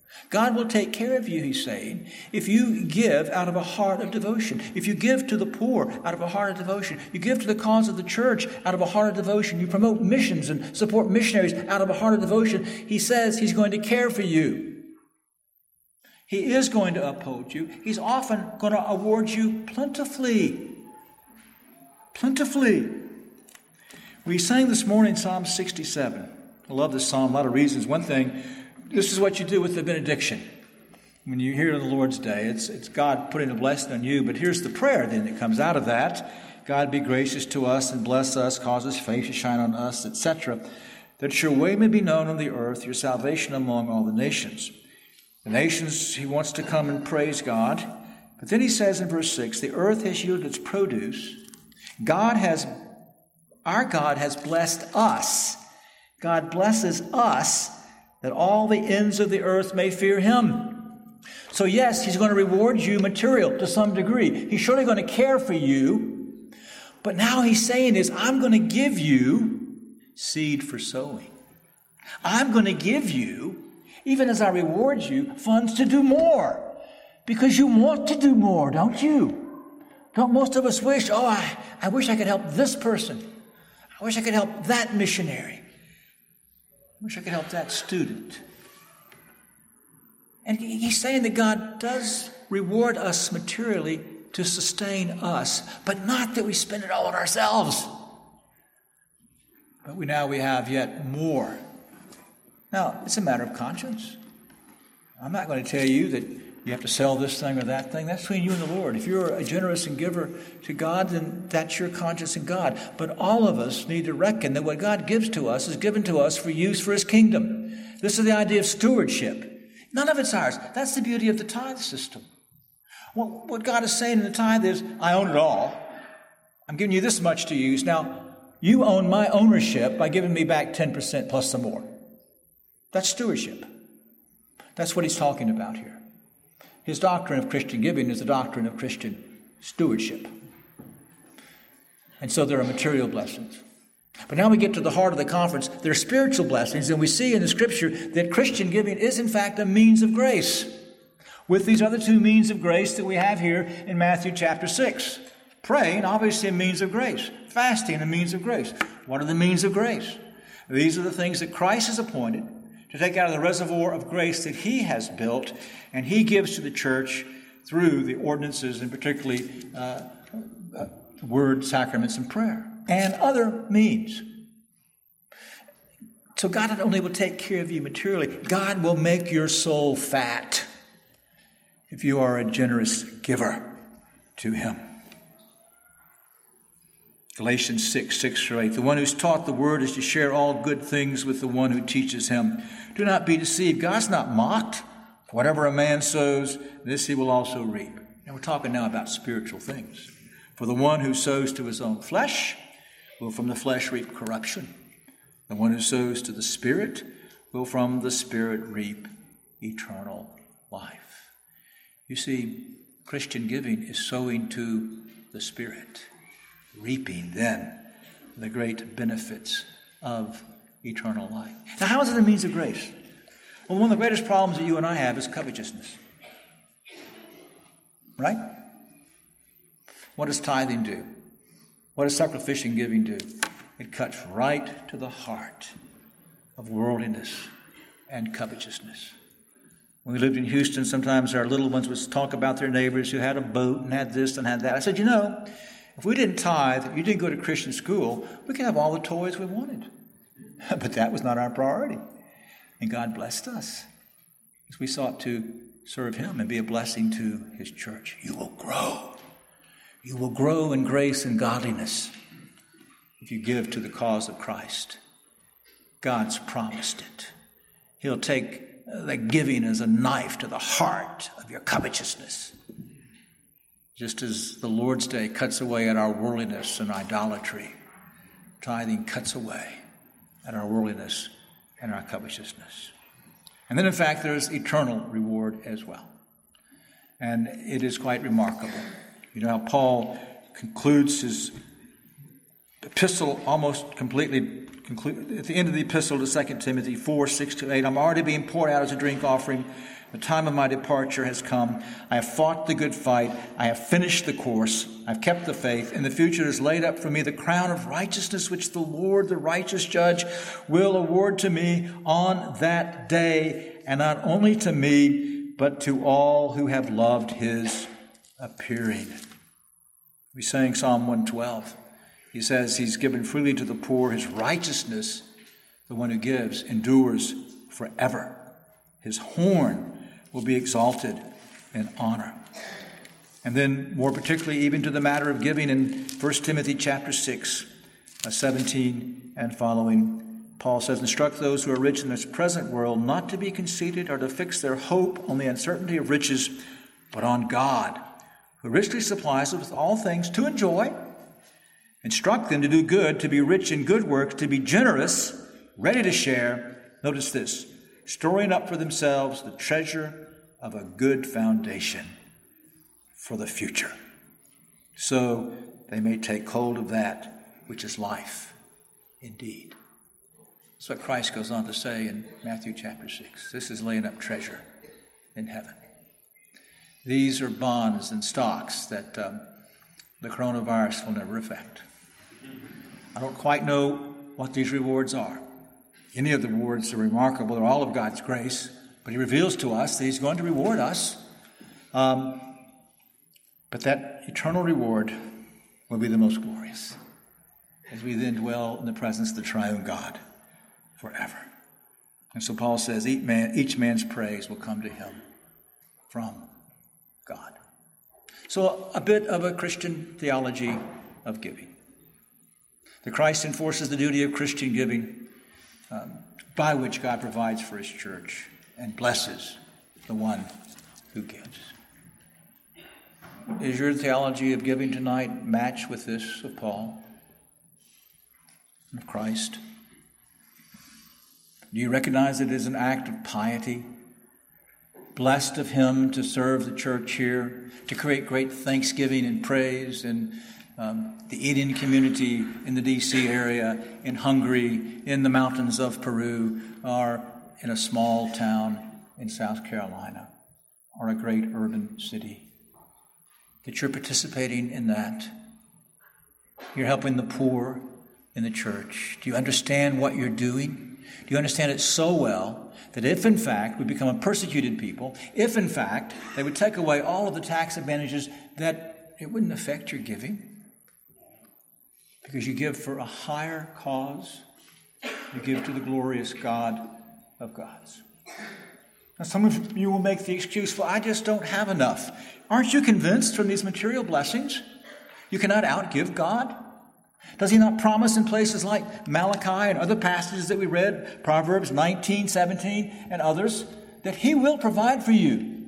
God will take care of you, he's saying, if you give out of a heart of devotion. If you give to the poor out of a heart of devotion. You give to the cause of the church out of a heart of devotion. You promote missions and support missionaries out of a heart of devotion. He says he's going to care for you. He is going to uphold you. He's often going to award you plentifully. Plentifully. We sang this morning Psalm 67. I love this psalm. A lot of reasons. One thing, this is what you do with the benediction. When you hear the Lord's Day, it's God putting a blessing on you. But here's the prayer then that comes out of that. God be gracious to us and bless us, cause his face to shine on us, etc. That your way may be known on the earth, your salvation among all the nations. The nations, he wants to come and praise God. But then he says in verse 6, the earth has yielded its produce. Our God has blessed us. God blesses us that all the ends of the earth may fear him. So yes, he's going to reward you material to some degree. He's surely going to care for you. But now he's saying is, I'm going to give you seed for sowing. I'm going to give you, even as I reward you, funds to do more. Because you want to do more, don't you? Don't most of us wish, I wish I could help this person. I wish I could help that missionary. I wish I could help that student. And he's saying that God does reward us materially to sustain us, but not that we spend it all on ourselves. But we have yet more. Now, it's a matter of conscience. I'm not going to tell you that you have to sell this thing or that thing. That's between you and the Lord. If you're a generous and giver to God, then that's your conscience and God. But all of us need to reckon that what God gives to us is given to us for use for his kingdom. This is the idea of stewardship. None of it's ours. That's the beauty of the tithe system. What God is saying in the tithe is, I own it all. I'm giving you this much to use. Now, you own my ownership by giving me back 10% plus some more. That's stewardship. That's what he's talking about here. His doctrine of Christian giving is the doctrine of Christian stewardship. And so there are material blessings. But now we get to the heart of the conference. There are spiritual blessings, and we see in the Scripture that Christian giving is in fact a means of grace. With these other two means of grace that we have here in Matthew chapter 6. Praying, obviously a means of grace. Fasting, a means of grace. What are the means of grace? These are the things that Christ has appointed to take out of the reservoir of grace that he has built, and he gives to the church through the ordinances, and particularly word, sacraments, and prayer, and other means. So God not only will take care of you materially, God will make your soul fat if you are a generous giver to him. Galatians 6:6-8. The one who's taught the word is to share all good things with the one who teaches him. Do not be deceived. God's not mocked. Whatever a man sows, this he will also reap. And we're talking now about spiritual things. For the one who sows to his own flesh will from the flesh reap corruption. The one who sows to the Spirit will from the Spirit reap eternal life. You see, Christian giving is sowing to the Spirit, reaping then the great benefits of eternal life. Now, how is it a means of grace? Well, one of the greatest problems that you and I have is covetousness. Right? What does tithing do? What does sacrificial giving do? It cuts right to the heart of worldliness and covetousness. When we lived in Houston, sometimes our little ones would talk about their neighbors who had a boat and had this and had that. I said, if we didn't tithe, you didn't go to Christian school, we could have all the toys we wanted. But that was not our priority. And God blessed us as we sought to serve him and be a blessing to his church. You will grow. You will grow in grace and godliness if you give to the cause of Christ. God's promised it. He'll take the giving as a knife to the heart of your covetousness. Just as the Lord's Day cuts away at our worldliness and idolatry, tithing cuts away at our worldliness and our covetousness. And then, in fact, there's eternal reward as well. And it is quite remarkable. You know how Paul concludes his epistle almost completely at the end of the epistle to 2 Timothy 4, 6-8, I'm already being poured out as a drink offering. The time of my departure has come. I have fought the good fight. I have finished the course. I've kept the faith. In the future is laid up for me the crown of righteousness, which the Lord, the righteous judge, will award to me on that day, and not only to me, but to all who have loved his appearing. We sang Psalm 112. He says he's given freely to the poor. His righteousness, the one who gives, endures forever. His horn will be exalted in honor. And then more particularly even to the matter of giving in 1 Timothy chapter 6, 17 and following, Paul says, instruct those who are rich in this present world not to be conceited or to fix their hope on the uncertainty of riches, but on God, who richly supplies us with all things to enjoy. Instruct them to do good, to be rich in good works, to be generous, ready to share. Notice this, storing up for themselves the treasure of a good foundation for the future, so they may take hold of that which is life indeed. That's what Christ goes on to say in Matthew chapter 6. This is laying up treasure in heaven. These are bonds and stocks that the coronavirus will never affect. I don't quite know what these rewards are. Any of the rewards are remarkable. They're all of God's grace. But he reveals to us that he's going to reward us. But that eternal reward will be the most glorious as we then dwell in the presence of the triune God forever. And so Paul says each man's praise will come to him from God. So a bit of a Christian theology of giving. The Christ enforces the duty of Christian giving by which God provides for his church and blesses the one who gives. Is your theology of giving tonight match with this of Paul and of Christ? Do you recognize it as an act of piety? Blessed of him to serve the church here, to create great thanksgiving and praise in the Indian community in the D.C. area, in Hungary, in the mountains of Peru, or in a small town in South Carolina, or a great urban city. That you're participating in that. You're helping the poor in the church. Do you understand what you're doing? Do you understand it so well that if in fact we become a persecuted people, if in fact they would take away all of the tax advantages, that it wouldn't affect your giving? Because you give for a higher cause. You give to the glorious God of gods. Now some of you will make the excuse, well, I just don't have enough. Aren't you convinced from these material blessings you cannot outgive God? Does he not promise in places like Malachi and other passages that we read, Proverbs 19, 17, and others, that he will provide for you?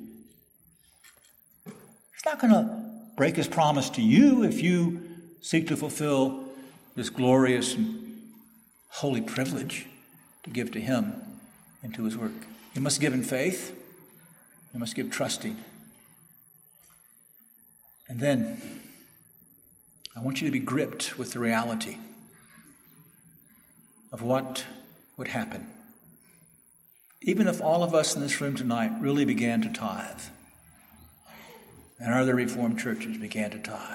He's not going to break his promise to you if you seek to fulfill this glorious and holy privilege to give to him and to his work. You must give in faith. You must give trusting. And then I want you to be gripped with the reality of what would happen even if all of us in this room tonight really began to tithe and other Reformed churches began to tithe.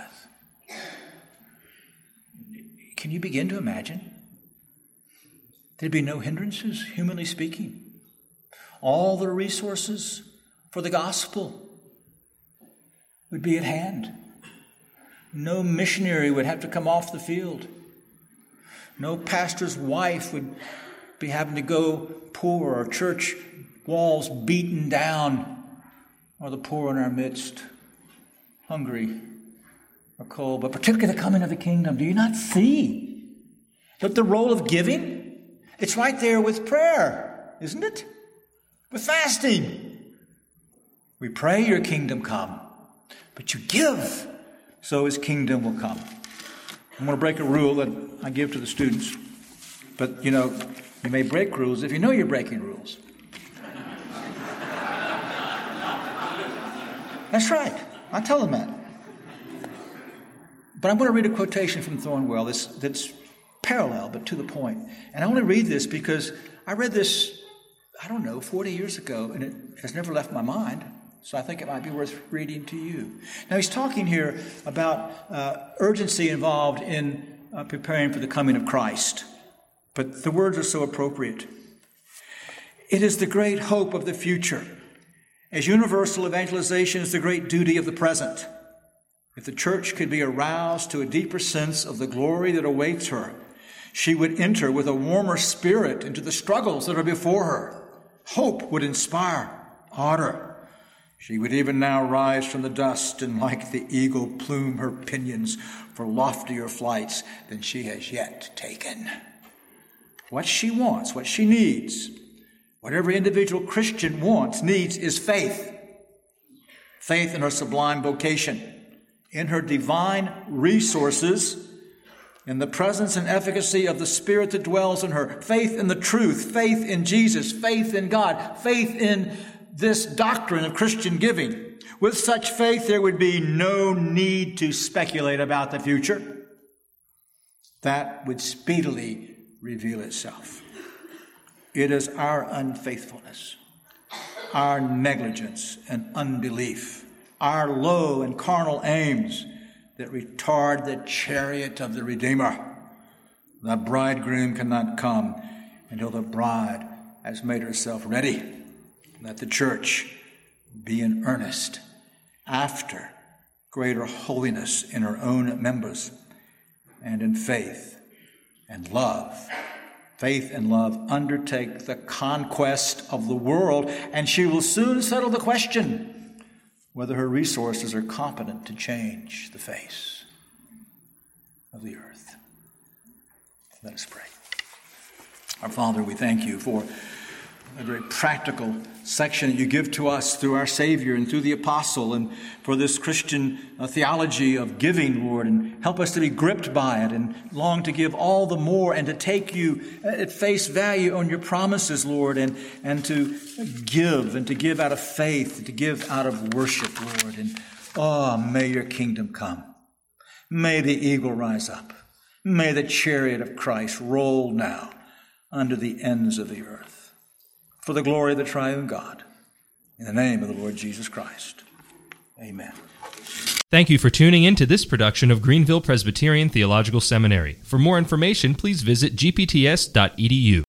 Can you begin to imagine? There'd be no hindrances, humanly speaking. All the resources for the gospel would be at hand. No missionary would have to come off the field. No pastor's wife would be having to go poor, or church walls beaten down, or the poor in our midst, hungry or cold, but particularly the coming of the kingdom. Do you not see that the role of giving, it's right there with prayer, isn't it? With fasting. We pray your kingdom come, but you give so his kingdom will come. I'm going to break a rule that I give to the students, but you may break rules if you know you're breaking rules. That's right. I tell them that. But I'm going to read a quotation from Thornwell that's parallel, but to the point. And I only read this because I read this, 40 years ago, and it has never left my mind. So I think it might be worth reading to you. Now, he's talking here about urgency involved in preparing for the coming of Christ. But the words are so appropriate. It is the great hope of the future, as universal evangelization is the great duty of the present. If the church could be aroused to a deeper sense of the glory that awaits her, she would enter with a warmer spirit into the struggles that are before her. Hope would inspire ardor. She would even now rise from the dust and, like the eagle, plume her pinions for loftier flights than she has yet taken. What she wants, what she needs, what every individual Christian needs is faith. Faith in her sublime vocation, in her divine resources, in the presence and efficacy of the Spirit that dwells in her. Faith in the truth, faith in Jesus, faith in God, faith in this doctrine of Christian giving. With such faith, there would be no need to speculate about the future. That would speedily reveal itself. It is our unfaithfulness, our negligence and unbelief, our low and carnal aims that retard the chariot of the Redeemer. The bridegroom cannot come until the bride has made herself ready. Let the church be in earnest after greater holiness in her own members and in faith and love. Faith and love undertake the conquest of the world, and she will soon settle the question whether her resources are competent to change the face of the earth. Let us pray. Our Father, we thank you for a very practical section that you give to us through our Savior and through the apostle, and for this Christian theology of giving, Lord, and help us to be gripped by it and long to give all the more and to take you at face value on your promises, Lord, and to give out of faith, to give out of worship, Lord. And may your kingdom come. May the eagle rise up. May the chariot of Christ roll now under the ends of the earth. For the glory of the triune God. In the name of the Lord Jesus Christ. Amen. Thank you for tuning in to this production of Greenville Presbyterian Theological Seminary. For more information, please visit gpts.edu.